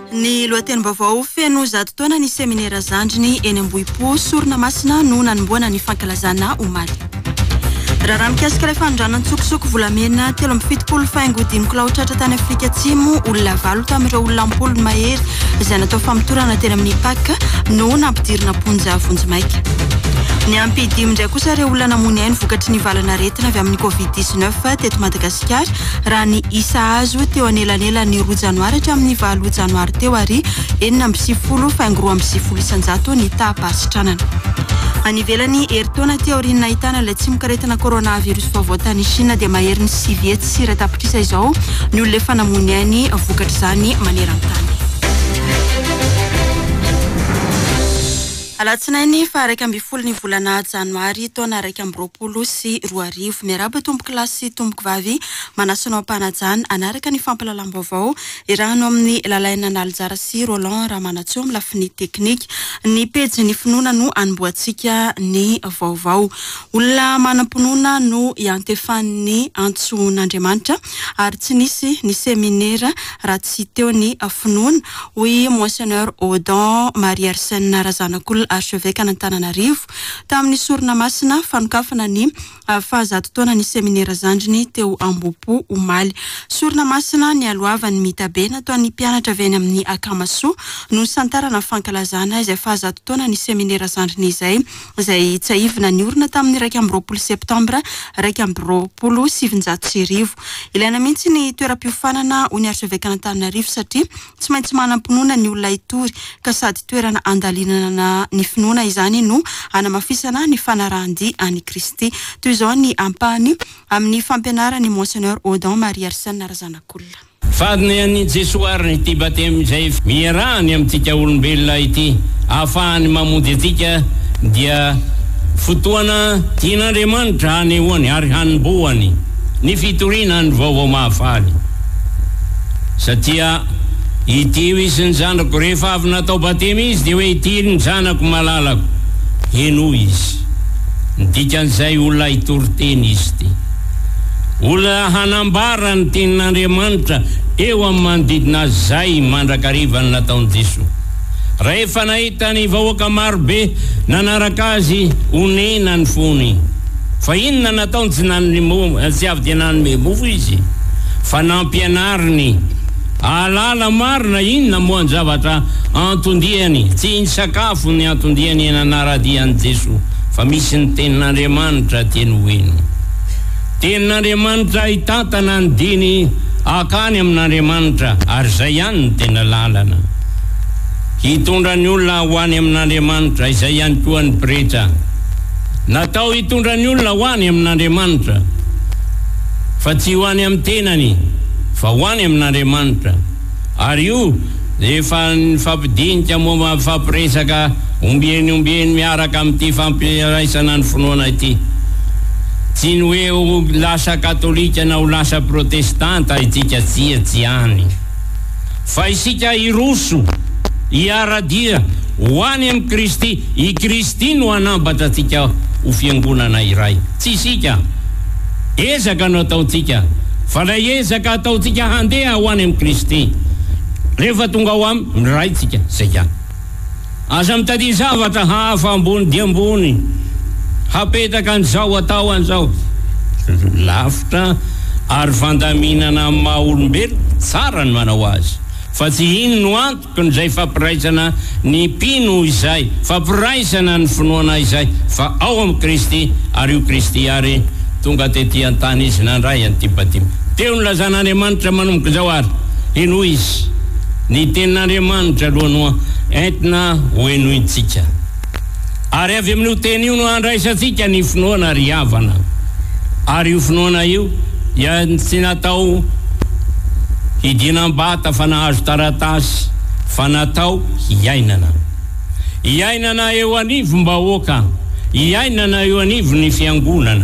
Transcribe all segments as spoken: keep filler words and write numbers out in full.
Ny lohatenim-baovao feno zato taona ny seminera Zandriny eny Ambohipo Sorona Masina no nanomboana ny fankalazana omaly. Raha raha mikasika ilay fanondrana tsokosoko volamena telo amby fitopolo faingo dimy kilometra tany Afrika Atsimo, olona valo tamin'ireo olona ampolo mahery izay natao famitorana teny amin'ny paka no nampidirina ponja vonjimaika. Ny ampy dimy indray kosa ireo olona namony ainy vokatry ny valanaretina avy amin'ny covid dix-neuf teto Madagasikara raha ny isa azo teo anelanela ny roa janoary hatramin'ny valo janoary teo ary enina amby sivifolo faingo roa amby sivifolo isanjato ny taha-pasitranana. Any ivelany herintaona teo aoriana ahitana ilay tsimikaretina coronavirus vaovao tany Chine dia mahery ny sivy hetsy sy iray tapitrisa izao ny olona efa namony ainy vokatry izany maneran-tany. Alatsinainy fa raika amby folo ny volana janoary taona raika amby roapolo sy roa arivo. Miaraba tomboky lahy sy tomboky vavy manasanao ampanajana anaraka ny fampalalam-baovao irano amin'ny lalaina Naljara sy Roland Ramanatsoa amin'ny lafiny teknika. Ny pejy ny finoana no anomboantsika ny vaovao. Olona manam-pinoana no iantefan'ny Antsoan'Andriamanitra ary tsy nisy ny seminera raha tsy teo ny finoana hoy Monseigneur Audon Marie Arsène Razanak'olona archevêque Antananarivo tamin'ny Sorona Masina fanokafana ny fahazato taona ny seminera Zandriny teo Ambohipo omaly. Sorona Masina ny aloavany mitabe natao ny mpianatra avy eny amin'ny Akamasoa no santarana fankalazana izay fahazato taona ny seminera Zandriny izay izay tsaivina ny orina tamin'ny raika amby roapolo septambra raika amby roapolo sivinjato sy arivo. Ilaina mihitsy ny toeram-piofanana ho ny archevêque Antananarivo satria tsy maintsy manam-pinoana ny olona itory ka sady toerana andalinana ny finoana izany no anamafisana ny fanarahan-dy any Kristy. Toy izao ny ampahany amin'ny fampianarany Monseigneur Audon Marie Arsène Razanak'olona. Fadiny any Jesoary ity batemy izay miarahany amintsika olombelona ity ahafahany mamonjy antsika dia fotoana tian'Andriamanitra hanehoany ary hanomboany ny fitoriana ny vaovao mahafaly. Satria ity izy ny zanako rehefa avy natao batemy izy dia hoe ity ny zanako malalako heno izy. Dikan'izay olona itoriteny izy ty. Olona hanambara ny tenin'Andriamanitra eo amin'ny manodidina zay mandrakariva ny nataon'i Jesoa. Rehefa nahita ny vahoaka marobe nanaraka azy onena ny fony. Fa inona nataony tsy nanome tsy avy dia nanome mofo izy fa nampianariny alala marina inona moa ny zavatra antondiany, tsy ny sakafo ny antondiany nanaradian'i Jesoa fa misy ny tenin'Andriamanitra teny hoeno. Tenin'Andriamanitra hitantana ny diny akany amin'Andriamanitra ary zay ihany ny tena lalana. Hitondra ny olona ho any amin'Andriamanitra izay ihany koa ny pretra. Natao hitondra ny olona ho any amin'Andriamanitra fa tsy ho any amin'ny tenany fa ho any amin'Andriamanitra. Ary io efa nifampidinika moa fampiresaka ombieny ombieny miaraka amin'ity fampiraisana ny finoana ity. Tsy ny hoe ho lasa katolika na ho lasa protestanta itsika tsia tsy any. Fa isika iroso, iaradia, ho any amin'ny Kristy, i Kristy no anambatra atsika ho fiangonana iray. Tsy isika. Ezaka no ataontsika. Fa la ezaka ataontsika handeha ho any amin'ny Kristy. Rehefa tonga ho am miraitsika zay ihany. Aza mitady zavatra hafa ambony dia ambony. Hapetaka an'izao atao an'izao. Lafitra ary fandaminana amin'ny maha olombelo tsara ny manao azy. Fa tsy ino no antoko n'izay fampiraisana ny mpino izay, fampiraisana ny finoana izay fa ao amin'ny Kristy ary io Kristy ary tonga tetỳ an-tany izy nandray an'ity batimy. Teo ny lazan'Andriamanitra manomboka izao ary eno izy. Ny tenin'Andriamanitra aloha no entina hoenointsika. Ary avy amin'io teny io no andraisantsika ny finoana ry havana. Ary io finoana io dia tsy natao hidinam-bata fa nahazo taratasy fa natao hiainana. Hiainana eo anivom-bahoaka, hiainana eo anivo ny fiangonana.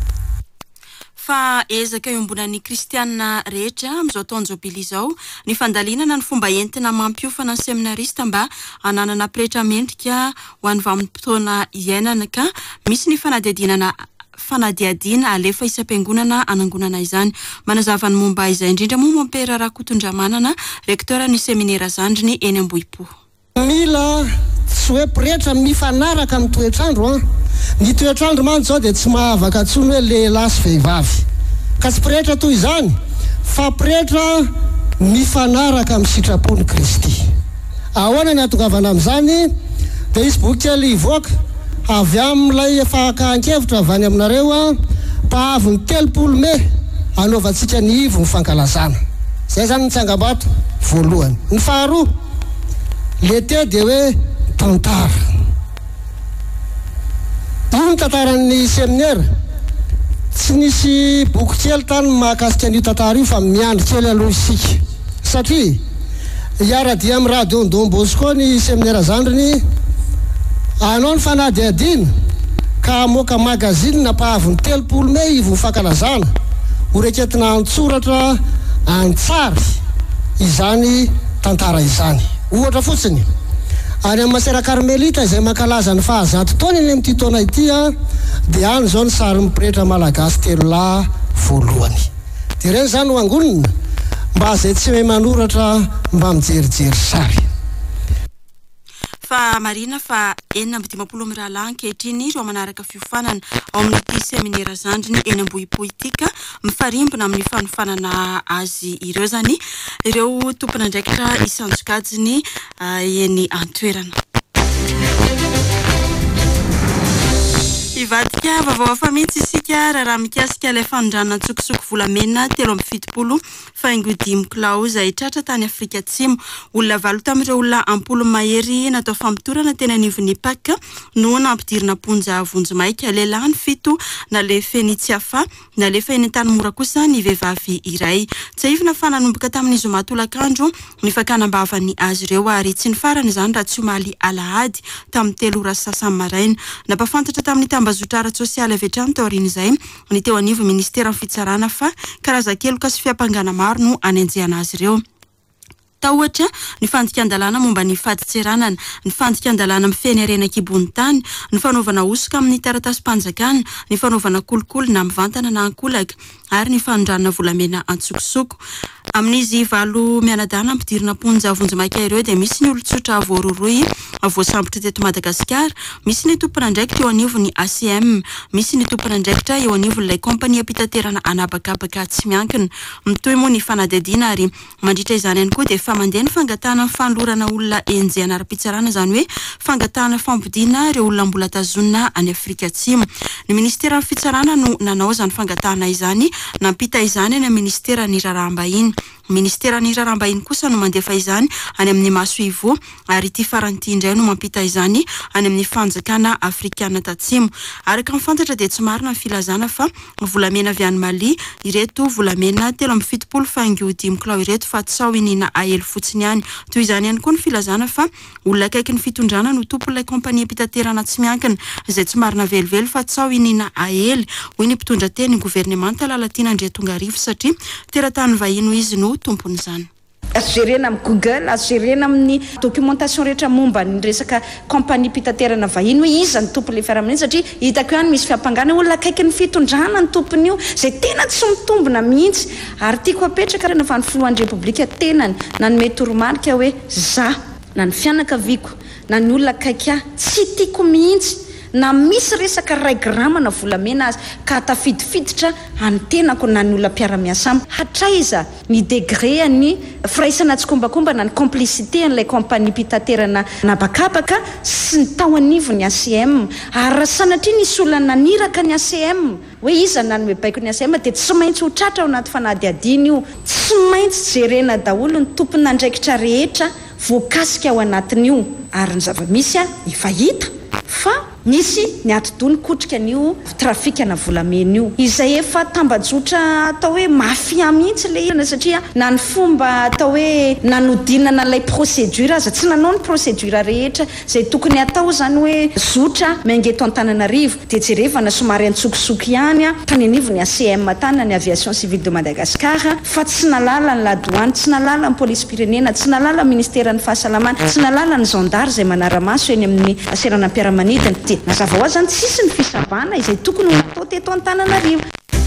Fa ezaka iombonan'ny kristianina rehetra amin'izao taon'izao bily izao ny fandalinana ny fomba entina mampiofana ny seminarista mba hananana pretra mendrika ho an'ny vanim-potoana iainana ka misy ny fanadihadinana fanadiadiana alefa isam-piangonana anangonana izany. Manazava ny momba izay indrindra moa Mampera Rakotondramanana, rektora ny seminera Zandriny eny Ambohipo. Mila tsy hoe pretra mifanaraka amin'ny toetrandro a. Ny toetrandro man zao dia tsy mahavaka tsony hoe lehilahy sy vehivavy. Ka tsy pretra toy izany, fa pretra mifanaraka amin'ny sitrapony Kristy. Ahoana ny atongavana amin'izany dia isy boky kely ivoaka avy amin'ilay fahankahnkevitra avy any aminareo a mpahavy ny telopolo May anaovantsika ny ivo ny fankalazana. Zay zany ny tsangam-bato voalohany. Ny faharoa, l'été dia hoe tantara. Io ny tantaran'ny seminaire. Tsy nisy boky kely tany mahakasika an'io tantara io fa miandry kely aloha isika. Satria iara-dia amin'ny radio Don Bosco ny seminaire Zandriny, anao ny fanadiadiana ka amoaka magazine nampahavy ny telopolo May ivo ny fankalazana, horeketina antsoratra antsary izany tantara izany. Ohatra fotsiny, any amin'ny Masera Karmelita izay mankalaza ny fahazato taona eny amin'ity taona ity a, dia any zao ny sary mipretra malagasy telo lahy voalohany. Dia ireny zany ho angonina mba zay tsy mahay manoratra mba mijerijery sary. Fa marina fa enina amby dimampolo mirahalahy ankehitriny ireo manaraka fiofanana ao amin'ity seminera Zandriny eny Ambohipo ity ka mifarimbona amin'ny fanofanana azy ireo zany ireo tompon'andraikitra isanjokajiny eny antoerana. Ivadika vaovao hafa mihitsy isika raha mikasika ilay fanondrana tsokosoko volamena telo amby fitopolo faingo dimy kilao izay tratra tany Afrika Atsimo. Olona valo tamin'ireo olona ampolo mahery natao fampitorana teny anivon'ny Paka no nampidirina ponja vonjomaika. Lehilahy ny fito nalefa eny Tsiafa, nalefa eny tany Mora kosa ny vehivavy iray. Tsy ahivina fa nanomboka tamin'ny zoma tolakandro ny fakanam-bavany azy ireo ary tsy ny farany izany raha tsy omaly alahady tamin'ny telo ora sasany maraina. Napafantatra tamin'ny tambazotra sosialy avy hatrany taoriana izay ny teo anivo ministera fitsarana fa karaza-keloka sy fiampangana maro no anenjehana azy ireo. Tahoatra ny fandikan-dalàna momba ny faditseranana, ny fandikan-dalàna mifeny arena kibony tany, ny fanaovana osoka amin'ny taratasy-panjakana, ny fanaovana kolokolo na mivantana na ankolaka ary ny fanondrana volamena antsokosoko. Amin'izy valo mianadana ampidirina ponja vonjomaika ireo dia misy ny olon-tsotra voaroroy voasambotra teto Madagasikara, misy ny tompon'andraikitra eo anivon'ny A C M, misy ny tompon'andraikitra eo anivon'ilay kompania pitaterana anabakabaka tsy miankina. Mitohy moa ny fanadadiana ary mandritra izany ihany koa dia fa mandeha ny fangatana fanolorana olona enjehana ara-pitsarana, izany hoe fangatana fampidina ireo olona mbola tazonina any Afrika Atsimo. Ny ministera fitsarana no nanao izany fangatana izany, nampita izany any amin'ny ministera ny raharaham-bahiny. Ministera ny raharaham-bahiny kosa no mandefa izany any amin'ny Masoivo ary ity faranty indray no mampita izany any amin'ny fanjakana Afrikana Tatsimo. Araka mifantatra dia tsy marina ny filazana fa volamena avy any Mali ireto volamena telo amby fitopolo faingo dimy kilao ireto fa tsy sao inina ahelo fotsiny ihany. Toy izany ihany koa ny filazana fa olona akaiky ny fitondrana no tompon'ilay kompania pitaterana tsy miankina izay tsy marina velively fa tsy sao inina ahely. Hoy ny mpitondra teny ny governemanta Lalatiana Andriatongarivo satria teratany vahiny izy no tompon'izany. Azerena amin'ny Google, azerena amin'ny documentation rehetra momba ny resaka kompania pitaterana vahiny hoe iza ny tompon'ilay fiarahamonina satria hitako ihany misy fiampangana olona akaiky ny fitondrana ny tompony io zay tena tsy mitombona mihitsy ary tiako apetraka rena fa ny filohan'ny repoblika tenany na ny mety toromarika hoe za na ny fianakaviako na ny olona akaiky ahy tsy tiako mihitsy na misy resaka raigramana volamena azy ka tafidifiditra antenako na ny olona mpiara-miasa amiko hatraiza ny degré ny firaisana tsy kombakomba na ny complicité n'ilay kompania pitaterana nabakabaka sy ny tao anivony A C M ary sanatria nisy olona naniraka ny A C M hoe iza na ny mebaiko ny A C M dia tsy maintsy ho tratra ao anaty fanadiadiana io, tsy maintsy jerena daholo ny tompon'andraikitra rehetra voakasika ao anatin'io ary ny zava-misy a hifahita fa nisy ny atodony kotrika an'io trafikana volamena io izay efa tambajotra atao hoe mafia mihitsy le irana satria na ny fomba atao hoe nanodinana ilay procédure aza tsy nanao ny procédure rehetra zay tokony atao zany hoe zotra maingeto Antananarivo dia jerevana somary antsokosoko ihany a tany anivony A C M tany ny aviation civile de Madagascar fa tsy nalala ny ladouane, tsy nalala ny police pirenena, tsy nalala ny ministera ny fahasalamana, tsy nalala ny gendarme zay manara-maso eny amin'ny seranam-piaramanidina. Mazava ho azy zany tsisy ny fisabana izay tokony ho atao teto Antananarivo.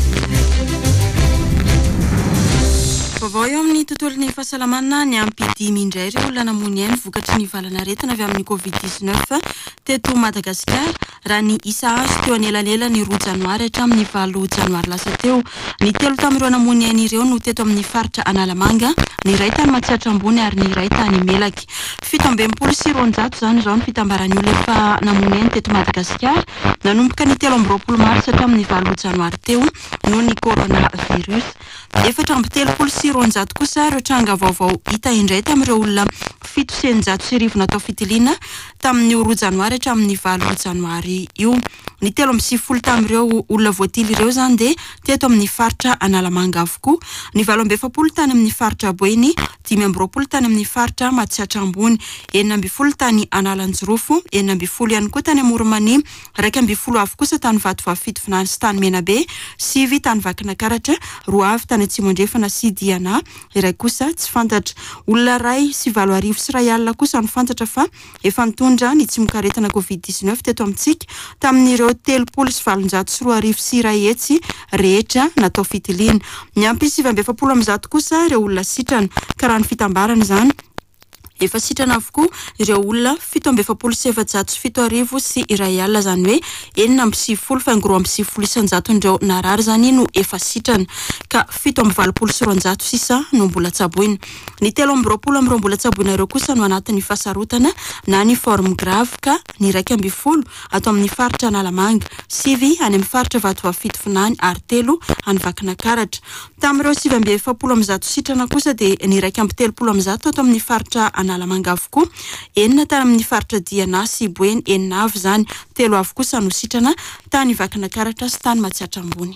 Vaovao eo amin'ny tontolon'ny fahasalamana ny ampidimy indray ireo olona namono ainy vokatry ny valanaretina avy amin'ny covid dix-neuf teto Madagasikara raha ny isa azo teo anelanela ny roa janoary hatramin'ny valo janoary lasa teo. Ny telo tamin'ireo namono ainy ireo no teto amin'ny faritra Analamanga, ny iray tany Matsiatra Ambony ary ny iray tany Melaky. Fito amby enimpolo sy roanjato zany izao ny fitambarany olona efa namono ainy teto Madagasikara nanomboka ny telo amby roapolo marsy hatramin'ny valo janoary teo noho ny coronavirus. Efatra amby telopolo sy roanjato kosa ireo tranga vaovao hita indray tamin'ireo olona fito sy eninjato sy arivo natao fitiliana tamin'ny roa janoary hatramin'ny valo janoary io. Ny telo amby sivifolo tamin'ireo olona voatily ireo zany dia teto amin'ny faritra Analamanga avokoa, ny valo amby efapolo tany amin'ny faritra Boeny, dimy amby roapolo tany amin'ny faritra Matsiatra Ambony, enina amby folo tany Analanjirofo, enina amby folo ihany koa tany Amoromania, raika amby folo avy kosa tany Vatovavy Finany sy tany Menabe, sivy tany Vakinakaratra, roa avy tany Atsimondrefana sy Diana, iray kosa tsy fantatra. Olona ray sy valo arivo sy ray alina kosa no fantatra fa efa nitondra ny tsimokaretina covid dix-neuf teto amintsika tamin'ireo telopolo sy valonjato sy roa arivo sy iray hetsy rehetra natao fitiliana. Ny ampy sivy amby efapolo amby zato kosa ireo olona sitrana, karaha ny fitambarana izany efa sitrana avokoa ireo olona fito amby efapolo sy efajato sy fito arivo sy iray alina, zany hoe enina amby sivifolo fa roa amby sivifolo isanjato indreo narary zany no efa sitrana, ka fito amby valopolo sy roanjato sisa no mbola tsaboina. Ny telo amby roapolo amby roa mbola tsaboina ireo kosa no anatin'ny fasarotana na ny forme grave, ka ny raika amby folo atao amin'ny faritra Analamanga, sivy any amin'ny faritra Vatovavy Finany ary telo any Vakinakaratra. Tamin'ireo sivy amby efapolo amby zato sitrana kosa dia ny raika amby telopolo amby zato atao amin'ny faritra Analamanga avokoa, enina tany amin'ny faritra Diana sy Boeny, enina avy zany, telo avy kosa no sitrana tany Vakinakaratra sy tany Matsiatra Ambony.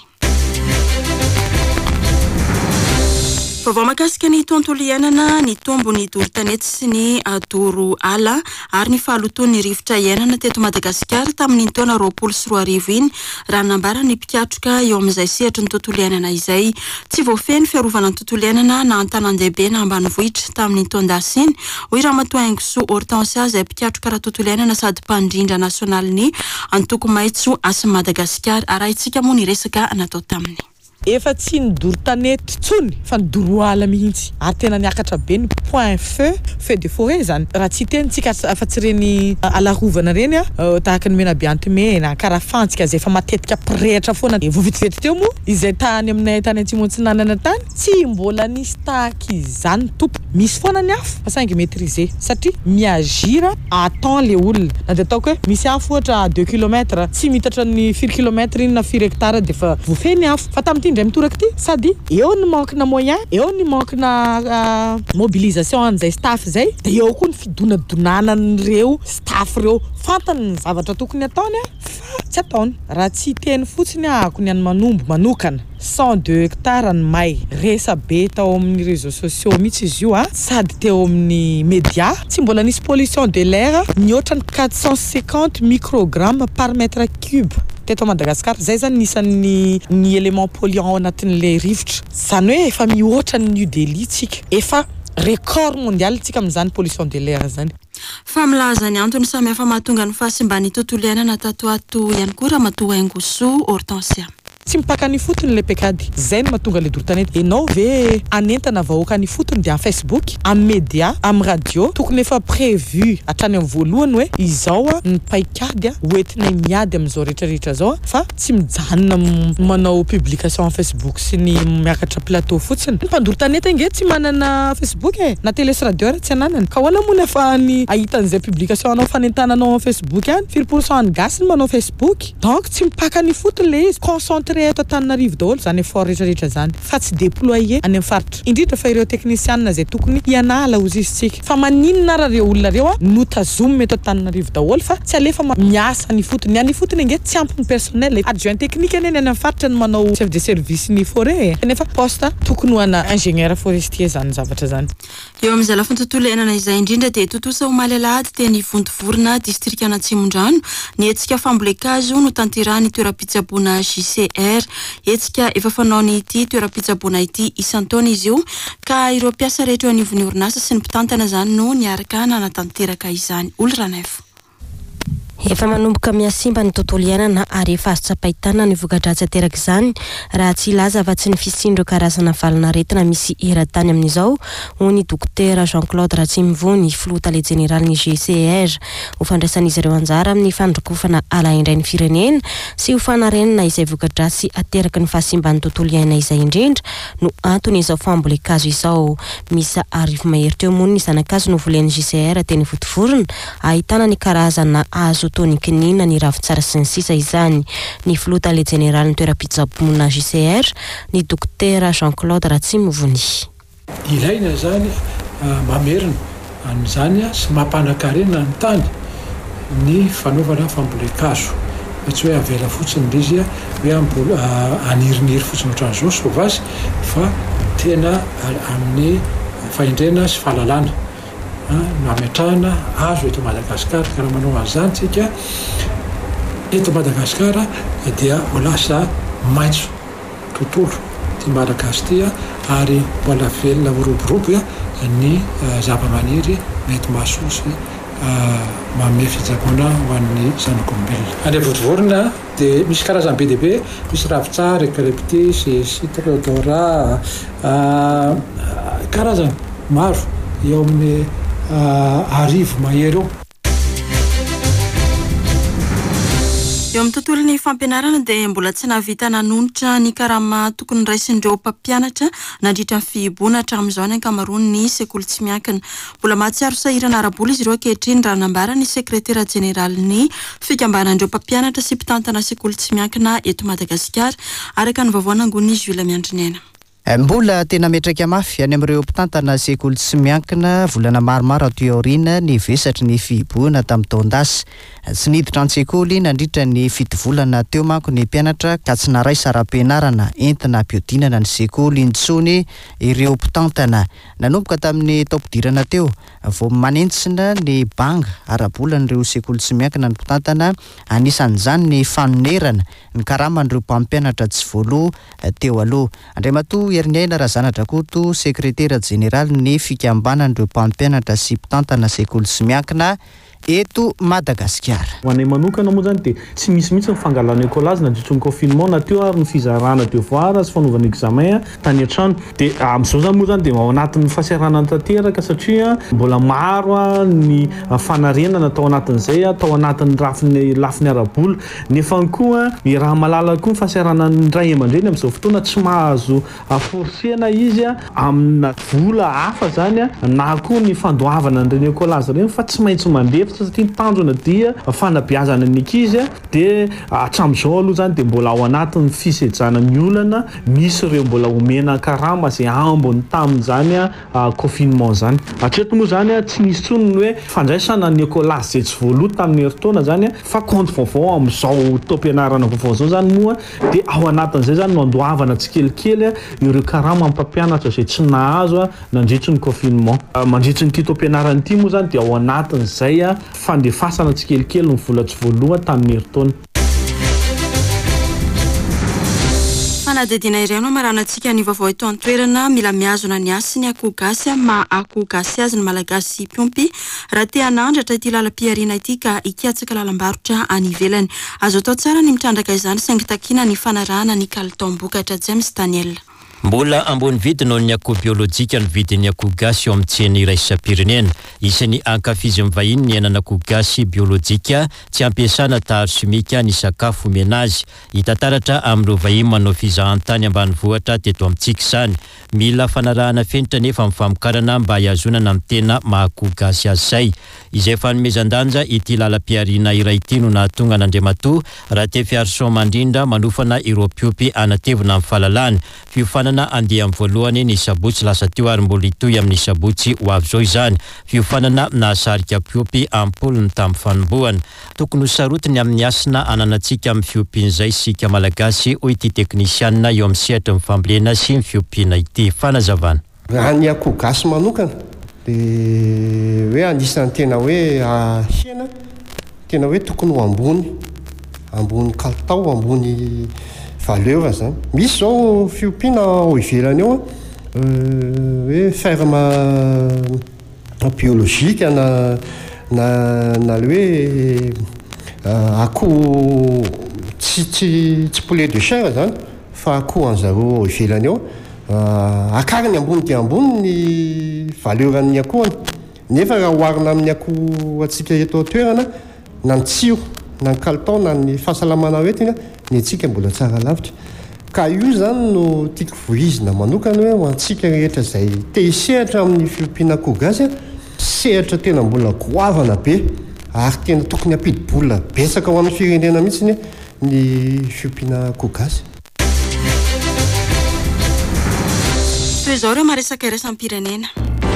Vaovao mahakasika ny tontolo iainana, ny tombo ny doro-tanety sy ny doro ala ary ny fahalotoan'ny rivotra iainana teto Madagasikara tamin'ny taona roapolo sy roa arivo iny raha nambara ny mpiatroka eo amin'izay sehatra ny tontolo iainana izay. Tsy voafeny fiarovana ny tontolo iainana na an-tanan-dehibe na ambanivohitra tamin'ny taon-dasa iny, hoy Ramatoa Aingoso Hortensia izay mpiatroka raha tontolo iainana sady mpandrindra nasionaly antoko maitso asy Madagasikara. Arahintsika moa ny resaka natao taminy. Efa tsy ny doro-tanety tsony fa ny doro ala mihitsy ary tena niakatra be ny point feu feu de forêt zany raha tsy tenitsika fa tsy reny alarovana reny a tahaka ny Menabe Antomena, Karafantsika zay efa matetika pirehitra foana vao vetivety teo moa izay tany aminay tany Atsimo-Atsinanana tany tsy mbola nisy tahaka izany tompo. Misy foana ny afo fa saingy maîtriser satria miagira attend le olona na dia ataoko hoe misy afo ohatra deux kilomètres tsy mitatra ny firy kilomètres iny na firy hectares dia fa voafeny afo. Fa tamin'ity indray mitoraka ity sady eo ny manque na moyen, eo ny manque na uh, mobilisation an'izay staff zay, dia eo koa ny fidonadonana n'ireo staff reo fantany ny zavatra tokony ataony fa tsy ataony. Raha tsy teny fotsiny ahako ny any manombo manokana cent deux hectares ny may resa be tao amin'ny réseaux sociaux mihitsy izy io a, sady teo amin'ny média tsy mbola nisy pollution de l'air mihoatra ny quatre cent cinquante microgrammes par mètre cube teto Madagasikara. Zay zany nisan'ny ny élément polluant ao anatin'le rivotra, zany hoe efa mihoatra ny New Delhi tsika, efa record mondial tsika amin'izany pollution de l'air zany. Fa milaza ny antony samy hafa mahatonga ny fahasimbany tontolo iainana tato ato ihany koa Ramatoa Aingoso Hortensia. Tsy mipaka ny fotony le pekady, zay no mahatonga le doro-tanety. Enao ve anentana vahoaka ny fotony dia amin'ny Facebook, amin'ny média, amin'ny radio, tokony efa prévu hatrany amin'ny voalohany hoe izao a ny paikady a hoentina miady amin'izao rehetrarehetra zao, fa tsy mijanona manao publication amin'ny Facebook sy ny miakatra plateau fotsiny. Ny mpandoro-tanety nge tsy manana Facebook e, na télé sy radio tsy ananany. Ka hoana moa nefa ny ahitan'izay publication anao fanentananao amin'ny Facebook any, firy pourcent gasiny manao Facebook. Donc tsy mipaka ny fotony le izy, concentré eto Antananarivo daholo zany effort rehetrarehetra zany fa tsy déployer any amin'ny faritra, indrindra fa ireo teknisianina zay tokony hianala ozy isika. Fa maninona raha reo olona reo a notazomy eto Antananarivo daholo fa tsy alefa miasa ny fotony. Ny fotony nge tsy ampy ny personnel, adjoint technique eny any amin'ny faritra ny manao chef de service ny forêt, nefa poste tokony ho ana ingénieur forestier zany zavatra zany. Eo amin'izay lafiny tontolo iainana izay indrindra dia totosa ho Malalady teny Vontovorona district Anatsimon-drano ny hetsika fambolekazo no tanterahany toeram-pitsaboana J C R. Hetsika efa fanao ny ity toeram-pitsaboana ity isan-taona izy io, ka ireo mpiasa rehetra eo anivon'ny orinasa sy ny mpitantana zany no niaraka nanatanteraka izany. Olo Ranefo. Efa manomboka miasimba ny tontolo iainana ary efa azo tsapaitana ny voka-dratsy ateraka izany raha tsy ilaza afa-tsy ny fisindro karazana valona retina misy eran-tany amin'izao ho ny dokotera Jean-Claude Ratsimivony filotale jeneraly ny G C R ho fandraisan'izy ireo anjara amin'ny fandrokofana alaindray ny firenena sy ho fanarenana izay voka-dratsy ateraka ny fahasimban'ny tontolo iaina izay indrindra no antony izao fambolekazo izao. Misa arivo mahery teo moa ny zanakazo no volen'ny G C R teny votovorona ahitana ny karazana azo tony kinina ny ravitsara sy ny sisa izany. Ny filotale jeneraly ny toeram-pitsaboana G C R ny dokotera Jean-Claude Ratsimivony. Ilaina zany mamerina an'izany sy mampanankarena ny tany ny fanaovana fambolekazo. Tsy hoe avela fotsiny izy hoe aniriniry fotsiny ohatran'izao sauvage fa tena amin'ny fahendrena sy fahalalana nametrahana azo eto Madagasikara. Karaha manao an'izany tsika eto Madagasikara dia ho lasa maitso tontolo ty malagasy ty ary mbola velona miroborobo ny zava-maniry mety mahasosy manome fitsaboana ho an'ny zanak'olombelona. Any votovorona dia misy karazany be dia be, misy ravitsara, eucalyptus, citriodora, karazany maro eo amin'ny arivo mahery eo. Eo amin'ny tontolon'ny fampianarana dia mbola tsy nahavita nanonitra ny karama tokony raisindreo mpampianatra nandritra ny fihiboana hatramin'izao ny ankamaroany sekoly tsy miankina. Mbola mahatsiaro sahirana ara-bola izy ireo ankehitriny raha nambara ny sekretera jeneraly ny fikambanandreo mpampianatra sy mpitantana sekoly tsy miankina eto Madagasikara araka ny vaovao-nangon'ny Jules Miandrinena. Mbola tena metraka mafy any amin'ireo mpitantana sekoly tsy miankina volana maromaro aty aoriana ny vesatry ny fihiboana tamin'ny taondasy. Tsy niditra an-tsekoly nandritra ny fito volana teo manko ny mpianatra ka tsy naray saram-pianarana entina ampiodinana ny sekoly intsony ireo mpitantana. Nanomboka tamin'ny taom-pidirana teo vao manentsina ny banga ara-bola n'ireo sekoly tsy miankina ny mpitantana anisan'izany ny fanonerana ny karaman'ireo mpampianatra tsy voaloha teo aloha. Andriamatoa Herniaina Razanadrakoto, sekretera jeneraly ny fikambanan'ireo mpampianatra sy mpitantana sekoly tsy miankina eto Madagasikara. Ho anay manokana moa zany dia tsy misy mihitsy ny fangalana écolage nandritry ny confinement na teo ary ny fizarana devoir sy fanaovana examen tany an-trano. Dia amin'izao zany moa zany dia ao anatin'ny fahasahiranana tanteraka satria mbola maro ny fanarenana atao anatin'izay atao anatin'ny rafiny lafiny ara-bola. Nefa koa ny raha malala koa ny fahasahiranana ray aman-dreny amin'izao fotoana tsy mahazo forsena izy amina vola hafa zany na koa ny fandoavana an'ireny écolage ireny fa tsy maintsy mandefa satria tanjona dia fanabeazana ny ankizy dia hatramin'izao aloha zany dia mbola ao anatin'ny fisejana ny olana misy ireo mbola omena karama izay ambony tamin'izany confinement zany. Hatreto moa zany tsy nisy tsony ny hoe fandraisana ny écolage izay tsy voaloha tamin'ny herintaona zany fa compte vaovao amin'izao taom-pianarana vaovao zao zany moa dia ao anatin'izay zany no andoavana tsikelikely ireo karama mpampianatra izay tsy nahazo nandritry ny confinement. Mandritry ny taom-pianarana ity moa zany dia ao anatin'izay fandefasana tsikelikely ny vola tsy voaloha tamin'ny herintaona. Fanadidina ireo no maranantsika ny vaovao eto an-toerana mila miazona ny asy ny akoho gasy ma akoho gasy azy ny malagasy piompy raha te hanandratra ity lalam-piariana ity ka ikiatsaka lalam-barotra any ivelany. Azo atao tsara ny mitrandraka izany saingy takina ny fanarahana ny kalitao-bokatra James Daniel. Mbola ambony vidy noho ny akoho biolojika ny vidin'ny akoho gasy eo amin'ny tsena iray isam-pirenena. Isan'ny ankafizin'ny vahiny ny henan'akoho gasy biolojika tsy ampiasana taharo simika ny sakafo omena azy. Hita taratra amin'ireo vahiny manao fizahantany ambanivohitra teto amintsika izany. Mila fanarahana fenitra nefa amin'ny famokarana mba hiazonana amin'ny tena maha-akoho gasy azy izay. Izay fanomezan-danja ity lalam-piariana iray ity no nahatonga n'Andriamatoa Ratevy Mandrindra manofana ireo piompy anatevina amin'ny fahalalana. Fiofanana andeha amin'ny voalohany ny sabotsy lasa teo ary mbola hitohy amin'ny sabotsy ho avy izao izany. Fiofanana nahasarika piompy ampolony tamin'ny fanombohana. Tokony ho sarotiny amin'ny asina ananantsika amin'ny fiompian'izay sika malagasy hoy ity teknisianina eo amin'ny sehatra ny fambolena sy ny fiompiana ity. Fanazavana. Raha ny akoho gasy manokana dia hoe anisan'ny tena hoe hena tena hoe tokony ho ambony ambony kalitao ambony valeur zany. Misy zao fiompiana ao ivelany eo hoe ferme biolojika na na na hoe akoho tsy tsy tsy poulet de chair zany fa akoho an'zareo ivelany ao akariny ambony dia ambony ny valeurany akohony nefa raha oharina amin'ny akoho atsika eto toerana na ny tsiro na ny kalitao na ny fahasalamana hoentina ny atsika mbola tsara lavitra ka io zany no tiako voizina manokana hoe ho antsika rehetra zay te hisehatra amin'ny fiompiana akoho gasy sehatra tena mbola goavana be ary tena tokony ampidibola betsaka ho amin'ny firenena mihitsy ny fiompiana akoho gasy. Toizao ireo maresaka iraisam-pirenena.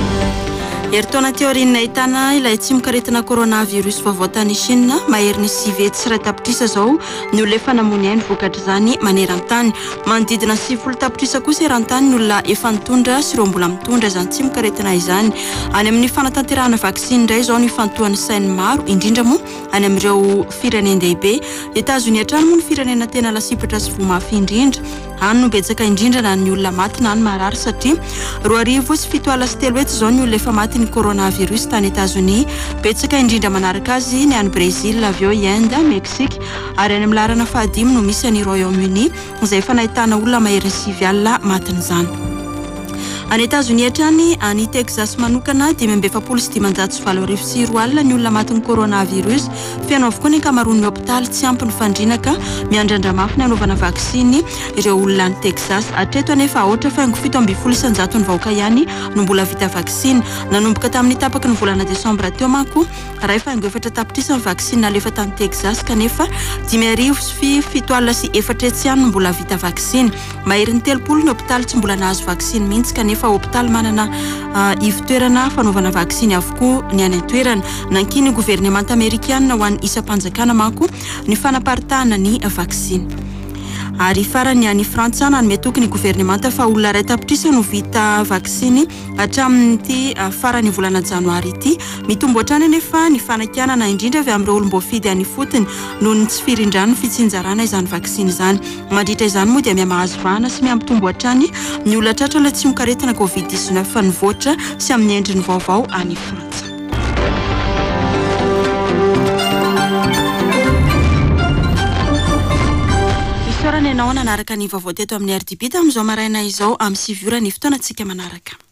Eritaona teorinina ahitana ilay tsy mikaretina coronavirus vaovao tany Chine mahery ny sivy tsy iray tapitrisa zao ny olona efa namony hainy vokatra zany maneran-tany. Manodidina sivifolo tapitrisa kosa eran-tany ny olona efa nitondra sy ireo mbola mitondra zany tsy mikaretina izany. Any amin'ny fanatanterahana vaksiny indray zao ny fantohan'ny sainy maro indrindra moa any amin'ireo firenendehibe. Etazonia hatrany moa ny firenena tena lasipatra sy vomafy indrindra. Any no betsaka indrindra na ny olona maty na ny marary satria roa arivo sy fito alina sy telo hetsy zao ny olona efa maty ny coronavirus tany Etazonia. Betsaka indrindra manaraka azy ny any Brésil, avy eo Inde, Mexique ary any amin'ny larana fahadimy no misy any Royaume-Uni izay efa nahitana olona mahery ny sivy alina matin'izany. Any Etazonia hatrany any Texas manokana dimy amby efapolo sy dimanjato sy valo arivo sy roa alina ny olona matin'ny coronavirus. Fianao avokoa ny ankamaroan'ny hôpitaly tsy ampy ny fandrinaka miandrandra mafy ny anaovana vaksiny ireo olona any Texas. Hatreto anefa ohatra fa aingo fito amby folo isanjato ny vahoaka ihany no mbola vita vaksiny. Nanomboka tamin'ny tapaky ny volana desambra teo manko raha efa aingo efatra tapitrisa ny vaksiny nalefa tany Texas kanefa dimy arivo sy fito alina sy efatra hetsy ihany no mbola vita vaksiny. Mahery ny telopolo ny hôpitaly tsy mbola nahazo vaksiny mihitsy kanefa fa hôpitaly manana uh, ivitoerana fanaovana vaksiny avokoa ny any an-toerana. Nankiny gouvernemanta amerikana ho an'ny isam-panjakana manko ny fanaparitahana ny vaksiny. Ary farany any Frantsa nanome toky ny gouvernemanta fa olona iray tapitrisa no vita vaksiny hatramin'ity uh, farany volana janoary ity. Mitombo hatrany anefa ny fanakianana indrindra avy amin'ireo olom-boafidy any fotony noho ny tsy firindrany fitsinjarana izany vaksiny izany. Mandritra izany moa dia miamahazo vahana sy miampitombo hatrany ny olona tratra ilay tsy mikaretina covid dix-neuf fa nivoatra sy amin'ny endriny vaovao any Frantsa. Isorana ianao nanaraka ny vaovao teto amin'ny R D B tamin'izao maraina izao amin'ny sivy ora ny fotoana antsika manaraka.